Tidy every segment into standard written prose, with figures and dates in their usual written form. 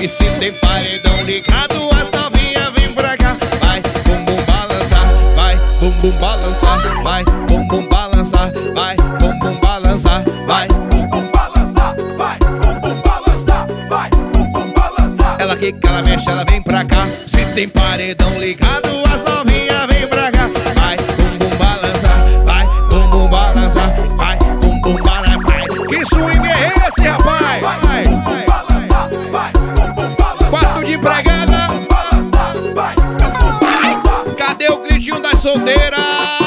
E se tem paredão ligado, as novinhas vem pra cá. Vai, bumbum balançar, vai, bumbum balançar, vai, bumbum balançar, vai, bumbum balançar, vai, bumbum balançar, vai, bumbum balançar, vai, bumbum balançar. Ela quica, ela mexe, ela vem pra cá. Se tem paredão ligado, as novinhas vem pra cá. Vai, bumbum balançar, vai, bumbum balançar, vai, bumbum balançar, vai. Que swing é esse, rapaz? Vai, bumbum balançar, vai, bumbum balançar. Quarto de empregada. Bumbum balançar, vai, bumbum balançar. Cadê o gritinho das solteiras?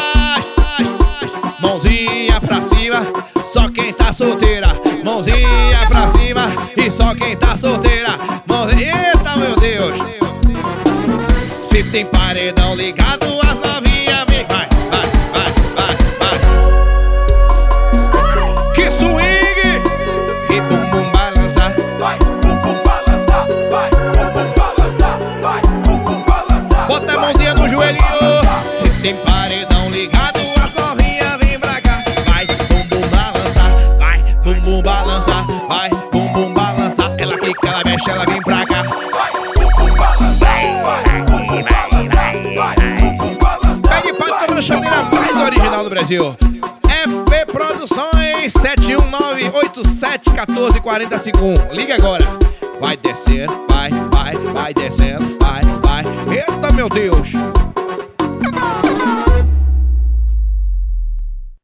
Mãozinha pra cima, só quem tá solteira. Mãozinha pra cima e só quem tá solteira. Mãozinha, eita meu Deus. Se tem paredão ligado, as novinhas vem. Vai, vai, vai, vai, vai. Que swing! E bumbum balançar. Vai, bumbum balançar, vai, bumbum balançar, vai, bumbum balançar. Bota a mãozinha no joelhinho. Se tem paredão ligado, as novinhas vem pra cá. Vai, bumbum balançar, vai, bumbum balançar, vai, bumbum balançar. Ela quica, ela mexe, ela vem pra cá. Vai, bumbum balançar, vai, bumbum balançar, vai, bumbum balançar. Pede para a lanchadeira mais original do Brasil. FP Produções 71987144051. Liga agora. Vai descer, vai, vai, vai descendo, vai, vai. Eita meu Deus.